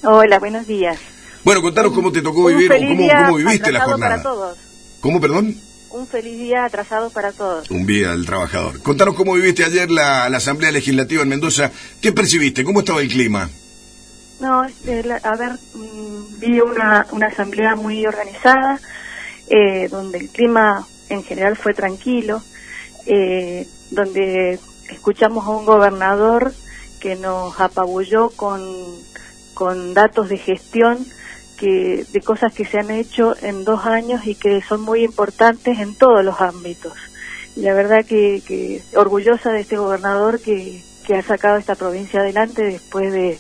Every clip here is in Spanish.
Hola, buenos días. Bueno, contanos cómo te tocó vivir o cómo viviste la jornada. Para todos. ¿Cómo, perdón? Un feliz día atrasado para todos. Un día del trabajador. Contanos cómo viviste ayer la Asamblea Legislativa en Mendoza. ¿Qué percibiste? ¿Cómo estaba el clima? No, vi una asamblea muy organizada, donde el clima en general fue tranquilo, donde escuchamos a un gobernador que nos apabulló con datos de gestión, de cosas que se han hecho en 2 años y que son muy importantes en todos los ámbitos. Y la verdad que orgullosa de este gobernador que ha sacado esta provincia adelante después de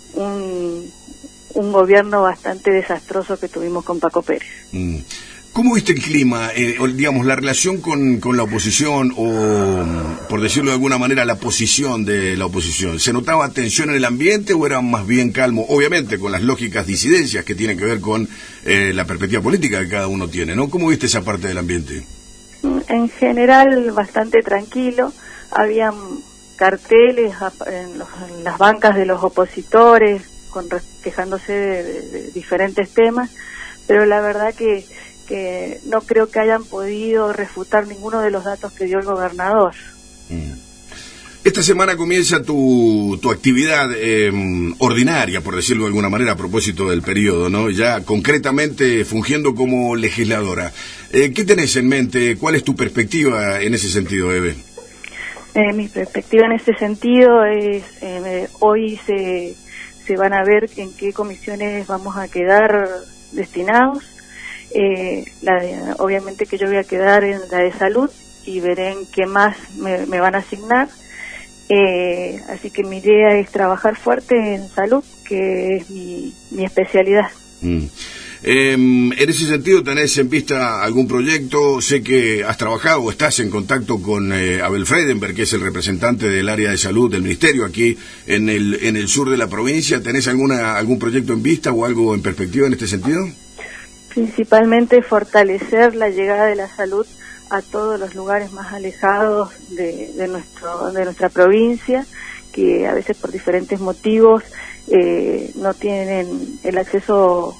un gobierno bastante desastroso que tuvimos con Paco Pérez. ¿Cómo viste el clima, digamos, la relación con la oposición o, por decirlo de alguna manera, la posición de la oposición? ¿Se notaba tensión en el ambiente o era más bien calmo? Obviamente, con las lógicas disidencias que tienen que ver con la perspectiva política que cada uno tiene, ¿no? ¿Cómo viste esa parte del ambiente? En general, bastante tranquilo. Habían carteles en las bancas de los opositores, quejándose de diferentes temas, pero la verdad que no creo que hayan podido refutar ninguno de los datos que dio el gobernador. Esta semana comienza tu actividad ordinaria, por decirlo de alguna manera, a propósito del periodo, ¿no? Ya concretamente fungiendo como legisladora. ¿Qué tenés en mente? ¿Cuál es tu perspectiva en ese sentido, Eve? Mi perspectiva en ese sentido es, hoy se van a ver en qué comisiones vamos a quedar destinados. Obviamente que yo voy a quedar en la de salud y veré en qué más me van a asignar. Así que mi idea es trabajar fuerte en salud, que es mi especialidad. En ese sentido, ¿tenés en vista algún proyecto? Sé que has trabajado o estás en contacto con Abel Friedenberg, que es el representante del área de salud del Ministerio aquí en el sur de la provincia. ¿Tenés algún proyecto en vista o algo en perspectiva en este sentido? Principalmente fortalecer la llegada de la salud a todos los lugares más alejados de nuestra provincia, que a veces por diferentes motivos no tienen el acceso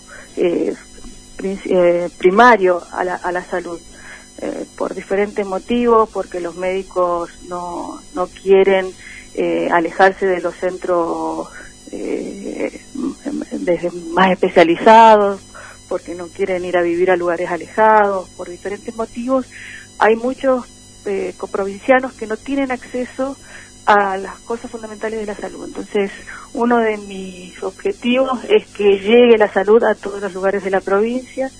primario a la salud, por diferentes motivos, porque los médicos no quieren alejarse de los centros más especializados, porque no quieren ir a vivir a lugares alejados, por diferentes motivos. Hay muchos coprovincianos que no tienen acceso a las cosas fundamentales de la salud. Entonces, uno de mis objetivos es que llegue la salud a todos los lugares de la provincia,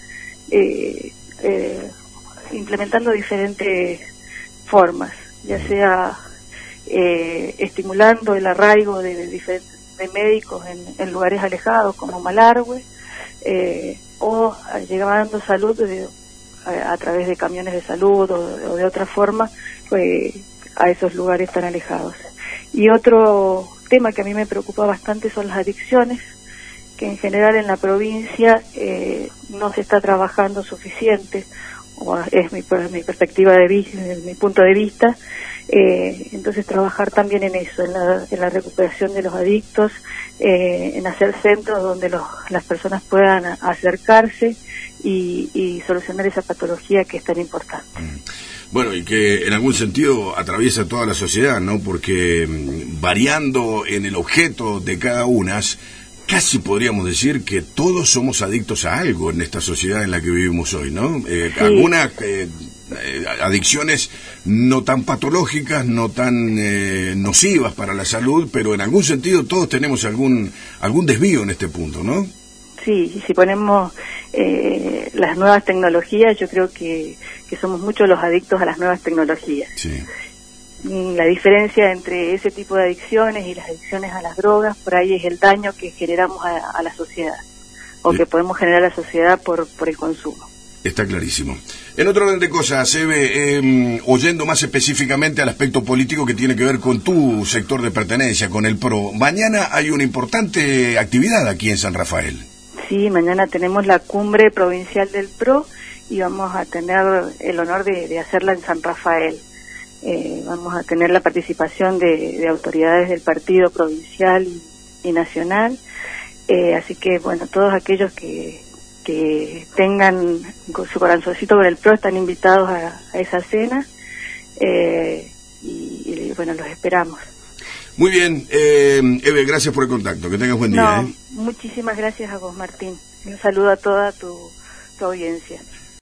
implementando diferentes formas, ya sea estimulando el arraigo de médicos en lugares alejados como Malargüe, o llevando salud a través de camiones de salud o de otra forma a esos lugares tan alejados. Y otro tema que a mí me preocupa bastante son las adicciones, que en general en la provincia no se está trabajando suficiente, o es mi perspectiva desde mi punto de vista. Entonces trabajar también en eso, en la recuperación de los adictos, en hacer centros donde las personas puedan acercarse y solucionar esa patología que es tan importante. Bueno, y que en algún sentido atraviesa toda la sociedad, ¿no? Porque variando en el objeto de cada una, casi podríamos decir que todos somos adictos a algo en esta sociedad en la que vivimos hoy, ¿no? Sí. Algunas adicciones no tan patológicas, no tan nocivas para la salud, pero en algún sentido todos tenemos algún desvío en este punto, ¿no? Sí, y si ponemos las nuevas tecnologías, yo creo que somos muchos los adictos a las nuevas tecnologías. Sí. La diferencia entre ese tipo de adicciones y las adicciones a las drogas, por ahí es el daño que generamos a la sociedad, o que podemos generar a la sociedad por el consumo. Está clarísimo. En otro orden de cosas, Eve, oyendo más específicamente al aspecto político que tiene que ver con tu sector de pertenencia, con el PRO, mañana hay una importante actividad aquí en San Rafael. Sí, mañana tenemos la cumbre provincial del PRO y vamos a tener el honor de hacerla en San Rafael. Vamos a tener la participación de autoridades del partido provincial y nacional. Así que, bueno, todos aquellos que tengan su corazoncito con el PRO están invitados a esa cena, y bueno, los esperamos. Muy bien, Eve, gracias por el contacto, que tengas buen día. Muchísimas gracias a vos, Martín. Un saludo a toda tu audiencia.